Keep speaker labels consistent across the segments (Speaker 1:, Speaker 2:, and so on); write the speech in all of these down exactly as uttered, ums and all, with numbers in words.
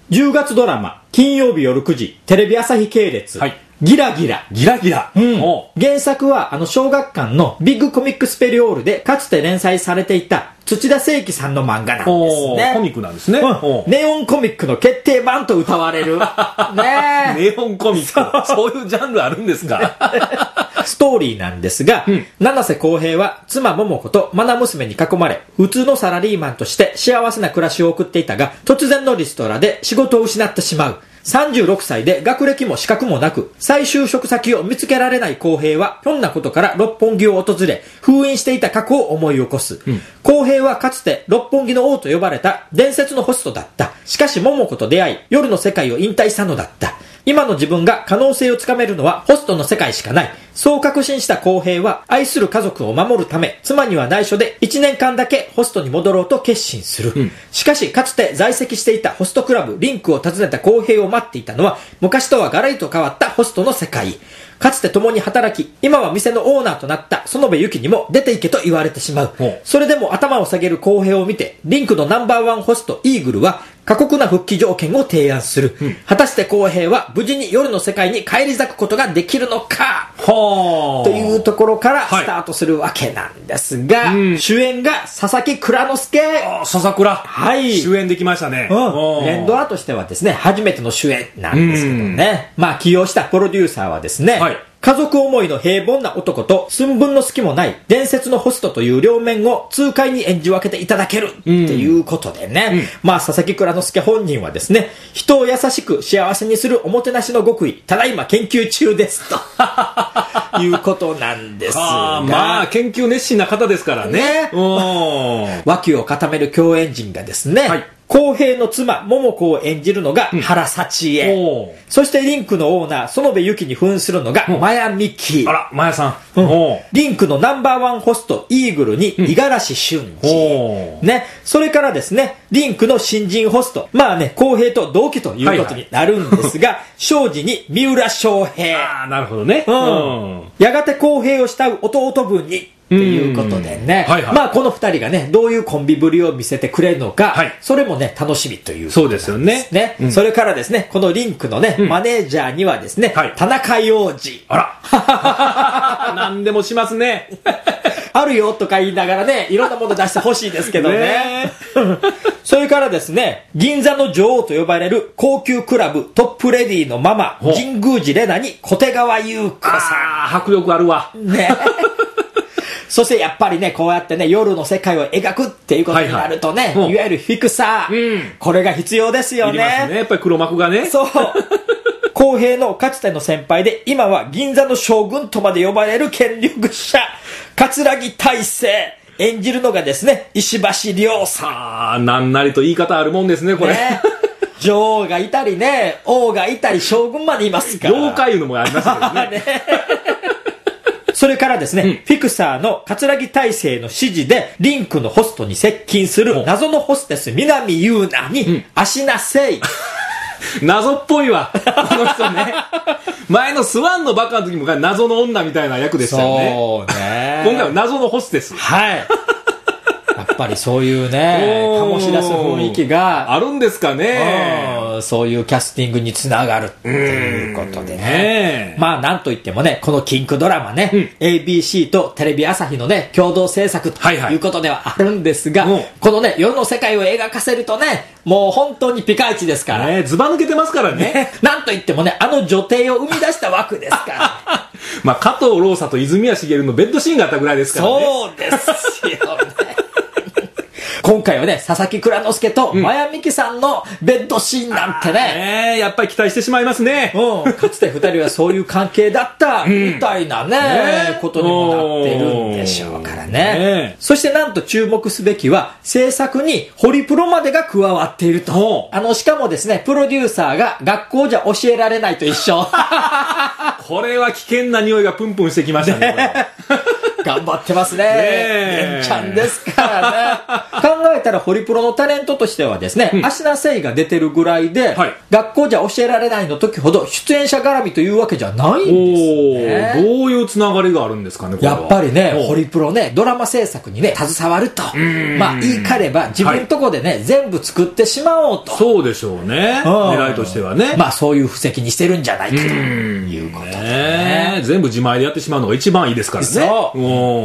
Speaker 1: じゅうがつドラマ、金曜日夜くじ、テレビ朝日系列。はい。ギラギラ。
Speaker 2: ギラギラ。
Speaker 1: うん。原作は、あの、小学館のビッグコミックスペリオールで、かつて連載されていた、土田聖樹さんの漫画なんですね。
Speaker 2: コミックなんですね。
Speaker 1: うん、ネオンコミックの決定版と歌われる。ね
Speaker 2: ネオンコミック。そういうジャンルあるんですか。
Speaker 1: ストーリーなんですが、うん、七瀬康平は妻桃子と愛娘に囲まれ、普通のサラリーマンとして幸せな暮らしを送っていたが、突然のリストラで仕事を失ってしまう。さんじゅうろくさいで学歴も資格もなく、再就職先を見つけられない康平は、ひょんなことから六本木を訪れ、封印していた過去を思い起こす。うん、康平はかつて六本木の王と呼ばれた伝説のホストだった。しかし桃子と出会い、夜の世界を引退したのだった。今の自分が可能性をつかめるのはホストの世界しかない。そう確信した康平は愛する家族を守るため、妻には内緒でいちねんかんだけホストに戻ろうと決心する。うん、しかしかつて在籍していたホストクラブリンクを訪ねた康平を待っていたのは、昔とはガラリと変わったホストの世界。かつて共に働き、今は店のオーナーとなった園部由紀にも出て行けと言われてしまう。それでも頭を下げる康平を見て、リンクのナンバーワンホストイーグルは過酷な復帰条件を提案する。うん、果たして康平は無事に夜の世界に返り咲くことができるのかというところからスタートするわけなんですが、はい、うん、主演が佐々木蔵之介。
Speaker 2: 佐々倉。
Speaker 1: はい。
Speaker 2: 主演できましたね。
Speaker 1: うん。連ドラとしてはですね、初めての主演なんですけどね。まあ起用したプロデューサーはですね、はい、家族思いの平凡な男と寸分の隙もない伝説のホストという両面を痛快に演じ分けていただけるっていうことでね、うんうん、まあ佐々木蔵之介本人はですね、人を優しく幸せにするおもてなしの極意、ただいま研究中ですということなんですが、
Speaker 2: まあ研究熱心な方ですからね。
Speaker 1: ね、脇を固める共演陣がですね、はい、康平の妻桃子を演じるのが原幸恵、うん、そしてリンクのオーナー園部由紀に扮するのがマヤミキ。
Speaker 2: あら、マヤさ
Speaker 1: ん、うん、リンクのナンバーワンホストイーグルに五十嵐俊二、うん、ね、それからですね、リンクの新人ホスト、まあね、康平と同期ということになるんですが、庄司に三浦翔平。
Speaker 2: ああ、なるほどね、うん、
Speaker 1: やがて康平を慕う弟分にっていうことでね、はいはい、まあこの二人がね、どういうコンビぶりを見せてくれるのか、はい、それもね、楽しみということなんですね。
Speaker 2: そうですよね。
Speaker 1: うん、それからですね、このリンクのね、うん、マネージャーにはですね、はい、田中洋次。
Speaker 2: あら何でもしますね。
Speaker 1: あるよとか言いながらね、いろんなもの出してほしいですけどね。ねそれからですね、銀座の女王と呼ばれる高級クラブトップレディーのママ、神宮寺玲奈に小手川優子さん。
Speaker 2: あー、迫力あるわ。
Speaker 1: ね。そしてやっぱりね、こうやってね、夜の世界を描くっていうことになるとね、はいはい、いわゆるフィクサー、うん、これが必要ですよね。いります
Speaker 2: ね。やっぱり黒幕がね。
Speaker 1: そう。康平のかつての先輩で、今は銀座の将軍とまで呼ばれる権力者、桂木大成。演じるのがですね、石橋亮さん。
Speaker 2: ああ、なんなりと言い方あるもんですね、これ。ね、
Speaker 1: 女王がいたりね、王がいたり、将軍までいますから。
Speaker 2: 妖怪いうのもありますけどね。ね
Speaker 1: それからですね、うん、フィクサーの桂木大成の指示で、リンクのホストに接近する謎のホステス、南優奈に、芦名誠意。
Speaker 2: 謎っぽいわ、この人ね。前のスワンのバカの時も謎の女みたいな役でしたよね。
Speaker 1: そうね。
Speaker 2: 今回は謎のホステス。
Speaker 1: はい。やっぱりそういうね、醸し出す雰囲気が
Speaker 2: あるんですかね。
Speaker 1: そういうキャスティングにつながるっていうことでね。まあなんといってもね、このキンクドラマね、うん、エービーシー とテレビ朝日のね、共同制作ということではあるんですが、はいはい、このね、夜の世界を描かせるとね、もう本当にピカイチですから。
Speaker 2: ね、ズバ抜けてますからね。ね、
Speaker 1: なんといってもね、あの女帝を生み出した枠ですから。
Speaker 2: まあ加藤ローサと泉谷しげるのベッドシーンがあったぐらいですからね。
Speaker 1: そうですよね。今回はね、佐々木蔵之介とマヤミキさんのベッドシーンなんてね、
Speaker 2: うん、やっぱり期待してしまいますね。
Speaker 1: うん、かつて二人はそういう関係だったみたいなね、うんね、ことにもなってるんでしょうからね。ね、そしてなんと注目すべきは、制作にホリプロまでが加わっていると。あの、しかもですね、プロデューサーが学校じゃ教えられないと一緒。
Speaker 2: これは危険な匂いがプンプンしてきましたね。ね
Speaker 1: 頑張ってますね。ねえんちゃんですからね。考えたらホリプロのタレントとしてはですね、
Speaker 2: うん、
Speaker 1: 芦名誠が出てるぐらいで、はい、学校じゃ教えられないの時ほど出演者絡みというわけじゃないんですね。
Speaker 2: おどういうつながりがあるんですかね、これは。
Speaker 1: やっぱりね、ホリプロね、ドラマ制作にね、携わると。まあ、言い換えれば、自分とこでね、はい、全部作ってしまおうと。
Speaker 2: そうでしょうね。狙いとしてはね。
Speaker 1: まあ、そういう布石にしてるんじゃないかということでね。ね
Speaker 2: 全部自前でやってしまうのが一番いいですからね。
Speaker 1: そう。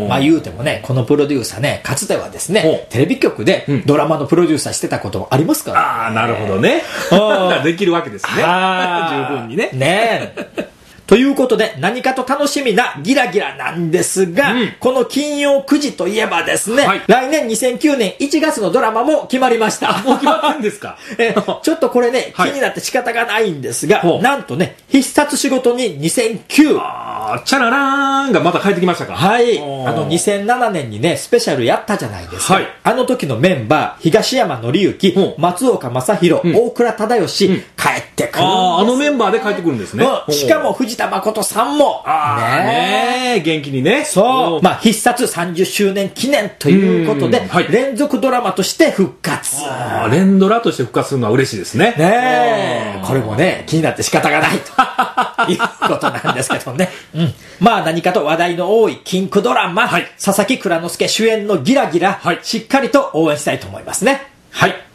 Speaker 1: まあ、言うてもね、このプロデューサーね、かつてはですね、テレビ局でドラマのプロデューサーしてたこともありますから、ね。
Speaker 2: ああ、なるほどね。できるわけですね。十分にね。
Speaker 1: ねえ。ということで、何かと楽しみなギラギラなんですが、うん、この金曜くじといえばですね、はい、来年にせんきゅうねんいちがつのドラマも決まりました。
Speaker 2: もう決まってんですか
Speaker 1: えちょっとこれね、気になって仕方がないんですが、はい、なんとね、必殺仕事ににせんきゅう。
Speaker 2: あー、チャララーンがまた帰ってきましたか。
Speaker 1: はい。あの、にせんななねんにね、スペシャルやったじゃないですか。はい、あの時のメンバー、東山紀之、松岡正宏、うん、大倉忠義、うん、帰ってくるんです。
Speaker 2: ああ、あのメンバーで帰ってくるんですね。
Speaker 1: うん、しかも藤田誠さんも、
Speaker 2: あねえ、元気にね。
Speaker 1: そう。まあ、必殺さんじゅっしゅうねん記念ということで、はい、連続ドラマとして復活。
Speaker 2: ああ、連ドラとして復活するのは嬉しいですね。
Speaker 1: ねえ。これもね、気になって仕方がないということなんですけどね。うん。まあ、何かと話題の多いキンクドラマ、はい、佐々木蔵之介主演のギラギラ、はい、しっかりと応援したいと思いますね。
Speaker 2: はい。